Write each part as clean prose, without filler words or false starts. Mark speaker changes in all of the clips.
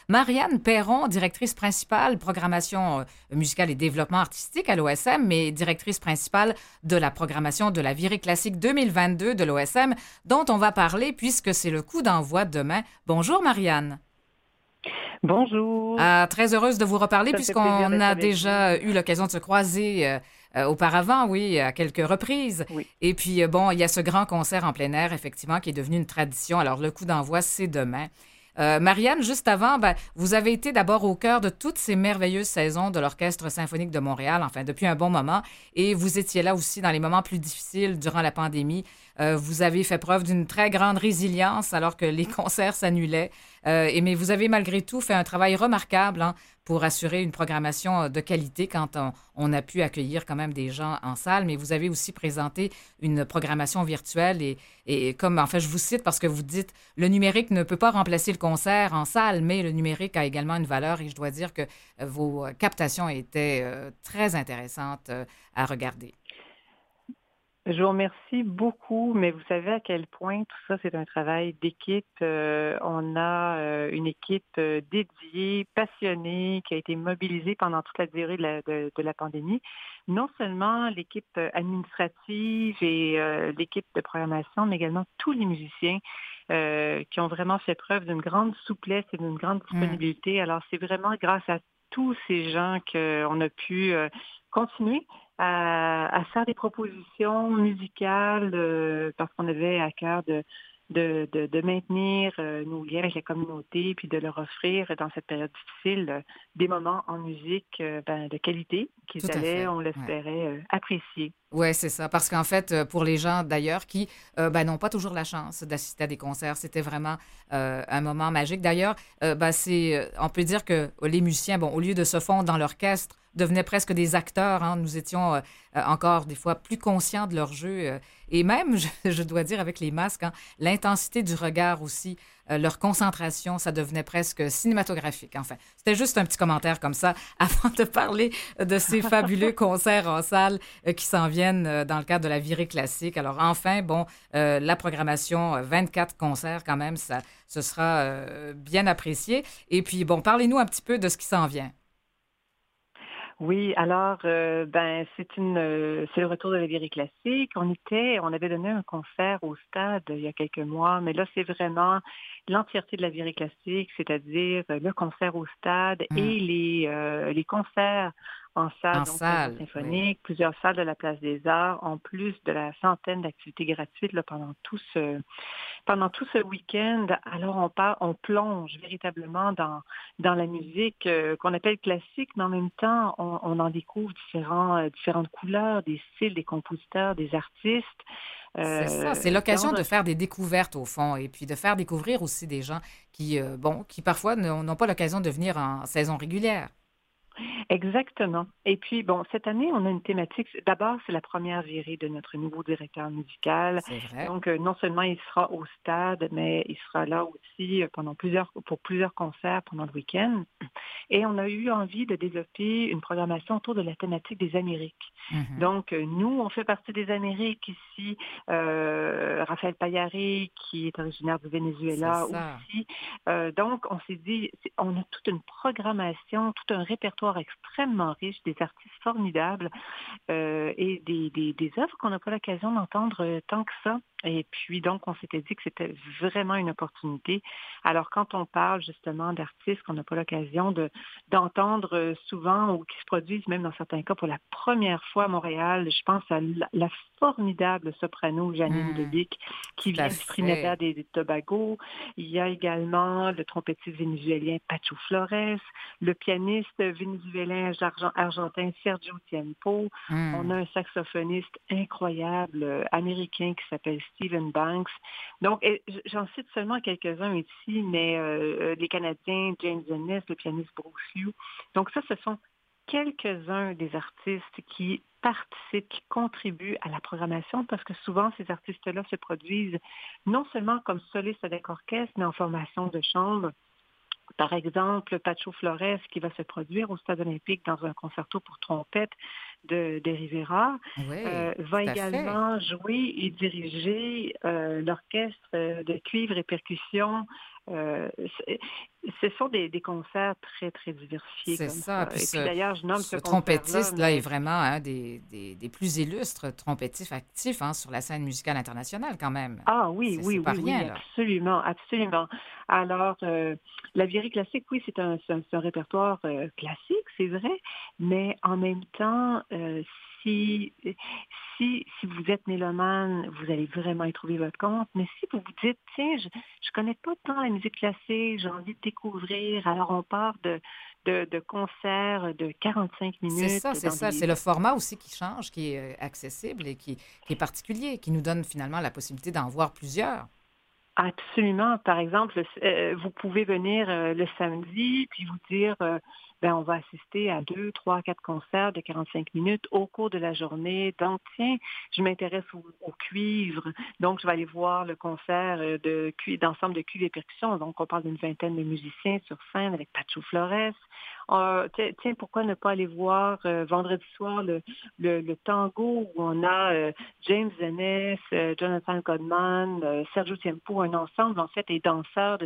Speaker 1: Marianne Perron, directrice principale, programmation musicale et développement artistique à l'OSM, mais directrice principale de la programmation de la Virée Classique 2022 de l'OSM, dont on va parler puisque c'est le coup d'envoi demain. Bonjour Marianne.
Speaker 2: Bonjour,
Speaker 1: Très heureuse de vous reparler
Speaker 2: ça me fait plaisir
Speaker 1: puisqu'on
Speaker 2: d'être
Speaker 1: a
Speaker 2: avec
Speaker 1: déjà
Speaker 2: vous.
Speaker 1: eu l'occasion de se croiser auparavant, oui, à quelques reprises.
Speaker 2: Oui.
Speaker 1: Et puis, bon, il y a ce grand concert en plein air, effectivement, qui est devenu une tradition. Alors, le coup d'envoi, c'est demain. Marianne, juste avant, ben, vous avez été d'abord au cœur de toutes ces merveilleuses saisons de l'Orchestre symphonique de Montréal, enfin depuis un bon moment, et vous étiez là aussi dans les moments plus difficiles durant la pandémie. Vous avez fait preuve d'une très grande résilience alors que les concerts s'annulaient. Mais vous avez malgré tout fait un travail remarquable hein, pour assurer une programmation de qualité quand on a pu accueillir quand même des gens en salle. Mais vous avez aussi présenté une programmation virtuelle et comme, en fait, je vous cite parce que vous dites, le numérique ne peut pas remplacer le concert en salle, mais le numérique a également une valeur et je dois dire que vos captations étaient très intéressantes à regarder.
Speaker 2: Je vous remercie beaucoup, mais vous savez à quel point tout ça, c'est un travail d'équipe. On a une équipe dédiée, passionnée, qui a été mobilisée pendant toute la durée de la pandémie. Non seulement l'équipe administrative et l'équipe de programmation, mais également tous les musiciens qui ont vraiment fait preuve d'une grande souplesse et d'une grande
Speaker 1: Hmm.
Speaker 2: disponibilité. Alors, c'est vraiment grâce à tous ces gens qu'on a pu continuer à faire des propositions musicales parce qu'on avait à cœur de maintenir nos liens avec la communauté puis de leur offrir dans cette période difficile des moments en musique de qualité qu'ils
Speaker 1: Tout à
Speaker 2: allaient,
Speaker 1: fait.
Speaker 2: on
Speaker 1: Ouais.
Speaker 2: l'espérait, apprécier.
Speaker 1: Oui, c'est ça. Parce qu'en fait, pour les gens d'ailleurs qui ben, n'ont pas toujours la chance d'assister à des concerts, c'était vraiment un moment magique. D'ailleurs, ben, on peut dire que les musiciens, bon, au lieu de se fondre dans l'orchestre, devenaient presque des acteurs. Hein. Nous étions encore des fois plus conscients de leur jeu. Et même, je dois dire, avec les masques, hein, l'intensité du regard aussi, leur concentration, ça devenait presque cinématographique. Enfin, c'était juste un petit commentaire comme ça avant de parler de ces fabuleux concerts en salle qui s'en viennent dans le cadre de la virée classique. Alors enfin, bon, la programmation, 24 concerts quand même, ça, ce sera bien apprécié. Et puis, bon, parlez-nous un petit peu de ce qui s'en vient.
Speaker 2: Oui, alors c'est le retour de la virée classique. On avait donné un concert au stade il y a quelques mois, mais là c'est vraiment l'entièreté de la virée classique, c'est-à-dire le concert au stade
Speaker 1: Hmm.
Speaker 2: et les concerts en salle,
Speaker 1: En
Speaker 2: donc Printemps
Speaker 1: salle, oui.
Speaker 2: symphonique, plusieurs salles de la Place des Arts, en plus de la centaine d'activités gratuites là, pendant tout ce week-end. Alors, on plonge véritablement dans la musique qu'on appelle classique, mais en même temps, on en découvre différentes couleurs, des styles, des compositeurs, des artistes.
Speaker 1: C'est ça, c'est l'occasion
Speaker 2: Dans
Speaker 1: de
Speaker 2: un
Speaker 1: faire des découvertes au fond et puis de faire découvrir aussi des gens qui, bon, qui parfois n'ont pas l'occasion de venir en saison régulière.
Speaker 2: Exactement. Et puis, bon, cette année, on a une thématique. D'abord, c'est la première virée de notre nouveau directeur musical.
Speaker 1: C'est vrai.
Speaker 2: Donc, non seulement il sera au stade, mais il sera là aussi pour plusieurs concerts pendant le week-end. Et on a eu envie de développer une programmation autour de la thématique des Amériques.
Speaker 1: Mhm.
Speaker 2: Donc, nous, on fait partie des Amériques ici. Raphaël Payaré, qui est originaire du
Speaker 1: C'est
Speaker 2: Venezuela
Speaker 1: ça.
Speaker 2: aussi. Donc, on s'est dit, on a toute une programmation, tout un répertoire extrêmement riche, des artistes formidables et des œuvres qu'on n'a pas l'occasion d'entendre tant que ça. Et puis, donc, on s'était dit que c'était vraiment une opportunité. Alors, quand on parle justement d'artistes qu'on n'a pas l'occasion d'entendre souvent ou qui se produisent même dans certains cas pour la première fois à Montréal, je pense à la formidable soprano Janine
Speaker 1: Hmm.
Speaker 2: Lebic qui
Speaker 1: Tout à
Speaker 2: vient du Trinidad
Speaker 1: fait.
Speaker 2: et des Tobago. Il y a également le trompettiste vénézuélien Pacho Flores, le pianiste vénézuélien argentin Sergio Tiempo. On a
Speaker 1: Hmm.
Speaker 2: un saxophoniste incroyable américain qui s'appelle Stephen Banks. Donc, j'en cite seulement quelques-uns ici, mais les Canadiens, James Ennis, le pianiste Bruce Liu. Donc ça, ce sont quelques-uns des artistes qui participent, qui contribuent à la programmation parce que souvent, ces artistes-là se produisent non seulement comme solistes avec orchestre, mais en formation de chambre. Par exemple, Pacho Flores, qui va se produire au Stade olympique dans un concerto pour trompette de Rivera,
Speaker 1: Oui,
Speaker 2: va
Speaker 1: tout à fait.
Speaker 2: également jouer et diriger l'orchestre de cuivre et percussion C'est- ce sont des concerts très, très diversifiés
Speaker 1: C'est
Speaker 2: comme
Speaker 1: ça.
Speaker 2: ça.
Speaker 1: Puis
Speaker 2: Et puis d'ailleurs, je nomme
Speaker 1: ce
Speaker 2: ce concert-là,
Speaker 1: trompettiste-là est
Speaker 2: mais
Speaker 1: vraiment un des plus illustres trompettistes actifs hein, sur la scène musicale internationale quand même.
Speaker 2: ah oui,
Speaker 1: C'est
Speaker 2: oui,
Speaker 1: pas
Speaker 2: oui,
Speaker 1: rien,
Speaker 2: oui,
Speaker 1: là.
Speaker 2: absolument, absolument. Alors, la virée classique, oui, c'est un répertoire classique, c'est vrai, mais en même temps, si, si vous êtes mélomane, vous allez vraiment y trouver votre compte, mais si vous vous dites, tiens, je connais pas tant la musique classique, j'ai envie de découvrir, alors on part de concerts de 45 minutes
Speaker 1: C'est
Speaker 2: dans
Speaker 1: ça. C'est
Speaker 2: des...
Speaker 1: le format aussi qui change, qui est accessible et qui est particulier, qui nous donne finalement la possibilité d'en voir plusieurs.
Speaker 2: Absolument. Par exemple, vous pouvez venir le samedi, puis vous dire, ben, on va assister à 2, 3, 4 concerts de 45 minutes au cours de la journée. Donc, tiens, je m'intéresse au cuivre, donc je vais aller voir le concert d'ensemble de cuivre et percussions. Donc, on parle d'une vingtaine de musiciens sur scène avec Pacho Flores. Tiens, pourquoi ne pas aller voir vendredi soir le tango où on a James Ennis, Jonathan Goldman, Sergio Tiempo, un ensemble en fait des danseurs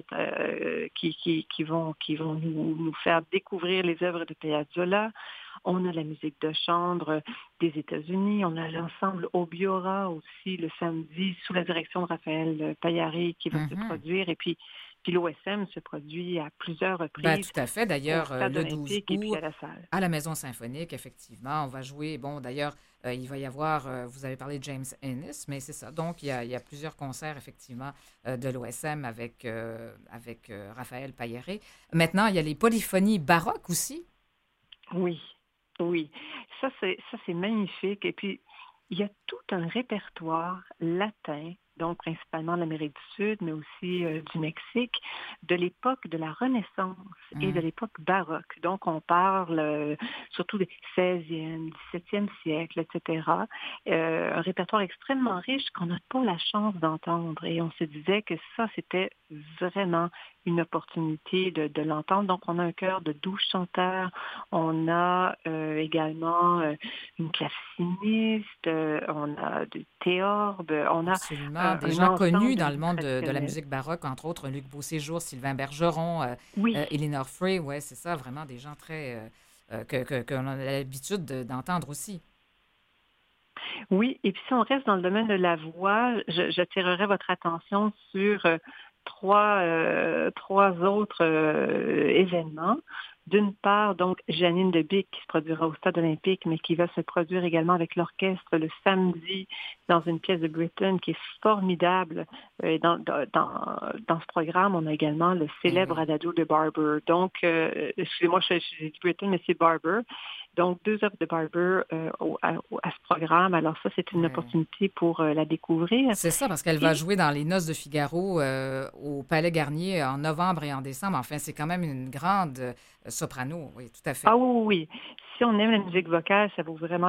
Speaker 2: qui vont nous faire découvrir les œuvres de Piazzolla. On a la musique de chambre des États-Unis, on a l'ensemble Obiora aussi le samedi sous la direction de Raphaël Paillari qui va se
Speaker 1: Mhm.
Speaker 2: produire et puis l'OSM se produit à plusieurs
Speaker 1: Ben,
Speaker 2: reprises
Speaker 1: tout à fait.
Speaker 2: au
Speaker 1: D'ailleurs,
Speaker 2: Stade
Speaker 1: le 12
Speaker 2: olympique et puis
Speaker 1: août,
Speaker 2: à la salle.
Speaker 1: à la Maison symphonique, effectivement, on va jouer. Bon, d'ailleurs, il va y avoir, vous avez parlé de James Ennis, mais c'est ça. Donc, il y a plusieurs concerts, effectivement, de l'OSM avec Raphaël Pailleret. Maintenant, il y a les polyphonies baroques aussi.
Speaker 2: Oui, oui. Ça c'est magnifique. Et puis, il y a tout un répertoire latin, donc principalement de l'Amérique du Sud, mais aussi du Mexique, de l'époque de la Renaissance et de
Speaker 1: Hmm.
Speaker 2: l'époque baroque. Donc, on parle surtout des 16e, 17e siècle, etc. Un répertoire extrêmement riche qu'on n'a pas la chance d'entendre. Et on se disait que ça, c'était vraiment une opportunité de l'entendre. Donc, on a un chœur de 12 chanteurs. On a également une claveciniste, on a du théorbe, on a
Speaker 1: Absolument. Des
Speaker 2: un
Speaker 1: gens connus
Speaker 2: ensemble de
Speaker 1: dans le
Speaker 2: musique
Speaker 1: monde de la
Speaker 2: traditionnelle.
Speaker 1: musique baroque, entre autres Luc Beauséjour, Sylvain Bergeron,
Speaker 2: Oui,
Speaker 1: Eleanor Frey. Ouais, c'est ça, vraiment des gens très qu'on a l'habitude d'entendre aussi.
Speaker 2: oui. Et puis si on reste dans le domaine de la voix, j'attirerai votre attention sur trois autres événements. D'une part, donc, Janine Debic qui se produira au Stade olympique, mais qui va se produire également avec l'orchestre le samedi dans une pièce de Britten qui est formidable. Dans ce programme, on a également le
Speaker 1: Eh
Speaker 2: célèbre
Speaker 1: oui.
Speaker 2: adagio de Barber. Donc, excusez-moi, j'ai dit Britten, mais c'est Barber. Donc, deux œuvres de Barber à ce programme. Alors ça, c'est une
Speaker 1: Ouais.
Speaker 2: opportunité pour la découvrir.
Speaker 1: C'est ça, parce qu'elle va
Speaker 2: Et
Speaker 1: jouer dans Les Noces de Figaro au Palais Garnier en novembre et en décembre. Enfin, c'est quand même une grande soprano, oui, tout à fait.
Speaker 2: ah oui, oui, oui. Si on aime la musique vocale, ça vaut vraiment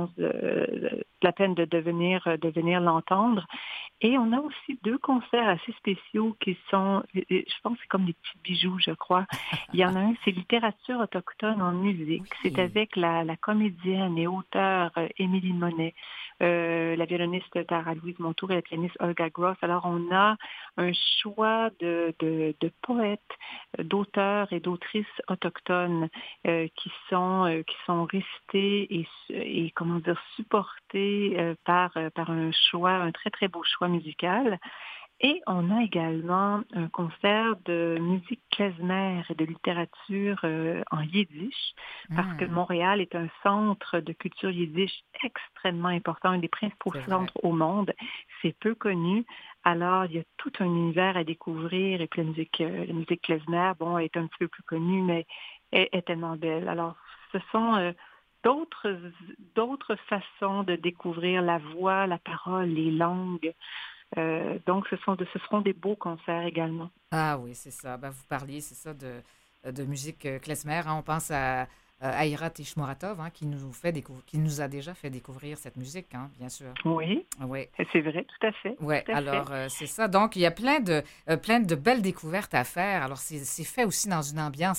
Speaker 2: la peine de venir l'entendre. Et on a aussi deux concerts assez spéciaux qui sont, je pense, que c'est comme des petits bijoux, je crois. Il y en a un, c'est littérature autochtone en musique. C'est
Speaker 1: Oui.
Speaker 2: avec la comédienne et auteure Émilie Monet, la violoniste Tara Louise Montour et la pianiste Olga Gross. Alors, on a un choix de poètes, d'auteurs et d'autrices autochtones qui sont récités et comment dire supportés par un très très beau choix musical. Et on a également un concert de musique klezmer et de littérature en yiddish, parce que
Speaker 1: Hmm,
Speaker 2: Montréal est un centre de culture yiddish extrêmement important, un des principaux
Speaker 1: c'est vrai.
Speaker 2: centres au monde. C'est peu connu. Alors, il y a tout un univers à découvrir. Et puis la musique klezmer, bon, est un petit peu plus connue, mais est tellement belle. Alors, ce sont d'autres d'autres façons de découvrir la voix, la parole, les langues. Donc, ce seront des beaux concerts également.
Speaker 1: Ah oui, c'est ça. Ben, vous parliez, c'est ça, de musique klezmer, hein. On pense à Aïra Tishmoratov, hein, qui nous a déjà fait découvrir cette musique, hein, bien sûr.
Speaker 2: Oui,
Speaker 1: Oui.
Speaker 2: c'est vrai, tout à fait,
Speaker 1: Ouais,
Speaker 2: tout à fait.
Speaker 1: alors c'est ça. Donc, il y a plein de belles découvertes à faire. Alors, c'est fait aussi dans une ambiance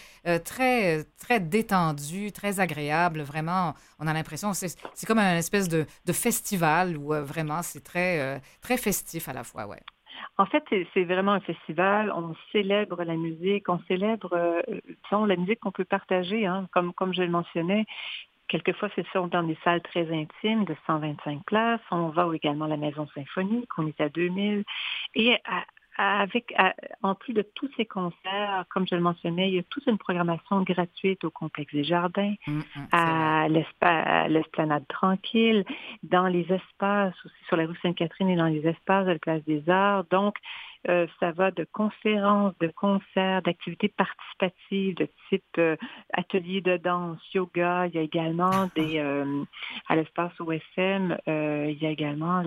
Speaker 1: très détendue, très agréable. Vraiment, on a l'impression, c'est comme un espèce de festival où vraiment c'est très festif à la fois, ouais.
Speaker 2: En fait, c'est vraiment un festival. On célèbre la musique, on célèbre, disons, la musique qu'on peut partager, hein, comme je le mentionnais. Quelquefois, c'est sûr, dans des salles très intimes de 125 places. On va également à la Maison Symphonique, on est à 2000. Et en plus de tous ces concerts, comme je le mentionnais, il y a toute une programmation gratuite au Complexe des Jardins,
Speaker 1: C'est vrai.
Speaker 2: à l'Esplanade Tranquille, dans les espaces aussi sur la rue Sainte-Catherine et dans les espaces de la Place des Arts. Donc, ça va de conférences, de concerts, d'activités participatives de type atelier de danse, yoga. Il y a également à l'espace OSM, il y a également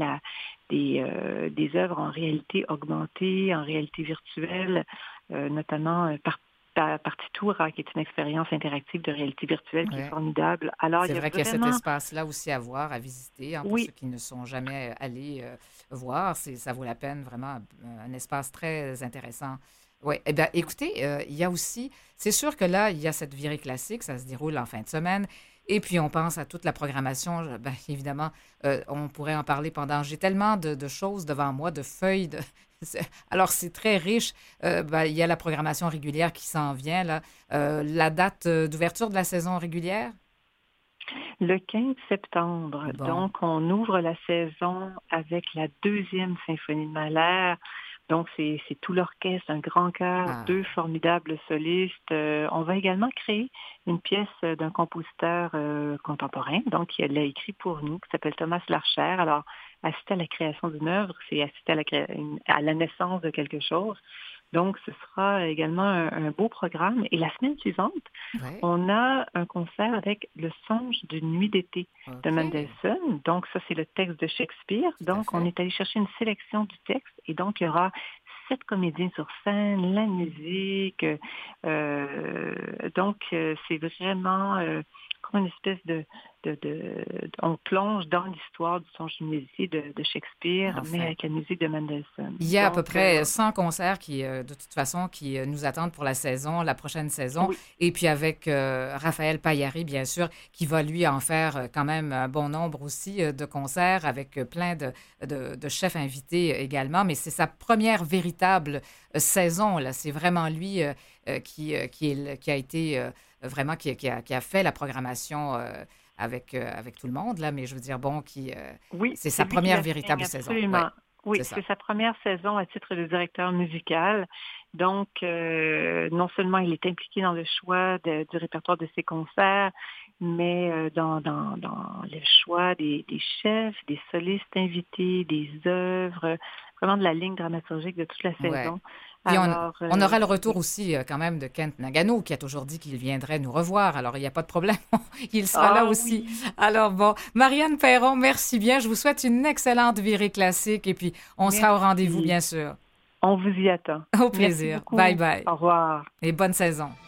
Speaker 2: des œuvres en réalité augmentée, en réalité virtuelle, notamment Partitour, qui est une expérience interactive de réalité virtuelle qui est
Speaker 1: Ouais.
Speaker 2: formidable. Alors,
Speaker 1: C'est
Speaker 2: il y a
Speaker 1: vrai qu'il y a cet
Speaker 2: vraiment,
Speaker 1: espace-là aussi à voir, à visiter, hein, pour ceux
Speaker 2: oui,
Speaker 1: qui ne sont jamais allés voir. Ça vaut la peine, vraiment, un espace très intéressant. Oui, eh bien, écoutez, il y a aussi, c'est sûr que là, il y a cette virée classique, ça se déroule en fin de semaine. Et puis, on pense à toute la programmation. Ben, évidemment, on pourrait en parler pendant. J'ai tellement de choses devant moi, de feuilles. Alors, c'est très riche. Ben, il y a la programmation régulière qui s'en vient, là. La date d'ouverture de la saison régulière?
Speaker 2: le 15 septembre.
Speaker 1: Bon.
Speaker 2: Donc, on ouvre la saison avec la deuxième symphonie de Mahler. Donc, c'est tout l'orchestre, un grand chœur,
Speaker 1: Ah,
Speaker 2: deux formidables solistes. On va également créer une pièce d'un compositeur contemporain, donc qui l'a écrit pour nous, qui s'appelle Thomas Larcher. Alors, assister à la création d'une œuvre, c'est assister à la naissance de quelque chose. Donc, ce sera également un beau programme. Et la semaine suivante,
Speaker 1: ouais.
Speaker 2: on a un concert avec Le songe d'une nuit d'été de
Speaker 1: OK.
Speaker 2: Mendelssohn. Donc, ça, c'est le texte de Shakespeare.
Speaker 1: Tout à
Speaker 2: Donc, on
Speaker 1: fait.
Speaker 2: est allé chercher une sélection du texte. Et donc, il y aura 7 comédiens sur scène, la musique. C'est vraiment comme une espèce on plonge dans l'histoire du songe d'une nuit d'été de Shakespeare, mais
Speaker 1: Enfin.
Speaker 2: avec la musique de Mendelssohn.
Speaker 1: Il y a à peu
Speaker 2: Donc,
Speaker 1: près 100 concerts qui, de toute façon, qui nous attendent pour la saison, la prochaine saison.
Speaker 2: oui,
Speaker 1: Et puis avec Raphaël Paillari, bien sûr, qui va lui en faire quand même un bon nombre aussi de concerts avec plein de chefs invités également. Mais c'est sa première véritable saison, là. C'est vraiment lui qui a été vraiment, qui a fait la programmation avec tout le monde, là. Mais je veux dire, bon,
Speaker 2: oui,
Speaker 1: c'est
Speaker 2: c'est
Speaker 1: sa
Speaker 2: lui qui
Speaker 1: première
Speaker 2: la signe,
Speaker 1: véritable saison. Oui,
Speaker 2: absolument. Oui,
Speaker 1: c'est ça.
Speaker 2: c'est sa première saison à titre de directeur musical. Donc, non seulement il est impliqué dans le choix du répertoire de ses concerts, mais dans le choix des chefs, des solistes invités, des œuvres, vraiment de la ligne dramaturgique de toute la
Speaker 1: Ouais.
Speaker 2: saison.
Speaker 1: Puis
Speaker 2: Alors,
Speaker 1: on aura le retour
Speaker 2: oui.
Speaker 1: aussi quand même de Kent Nagano qui a toujours dit qu'il viendrait nous revoir. Alors, il n'y a pas de problème. Il sera là
Speaker 2: Ah
Speaker 1: aussi.
Speaker 2: oui,
Speaker 1: Alors, bon, Marianne Perron, merci bien. Je vous souhaite une excellente virée classique et puis on sera au rendez-vous,
Speaker 2: merci.
Speaker 1: bien sûr.
Speaker 2: On vous y attend.
Speaker 1: Au
Speaker 2: Merci
Speaker 1: plaisir. Bye
Speaker 2: beaucoup.
Speaker 1: bye
Speaker 2: Au revoir.
Speaker 1: et bonne saison.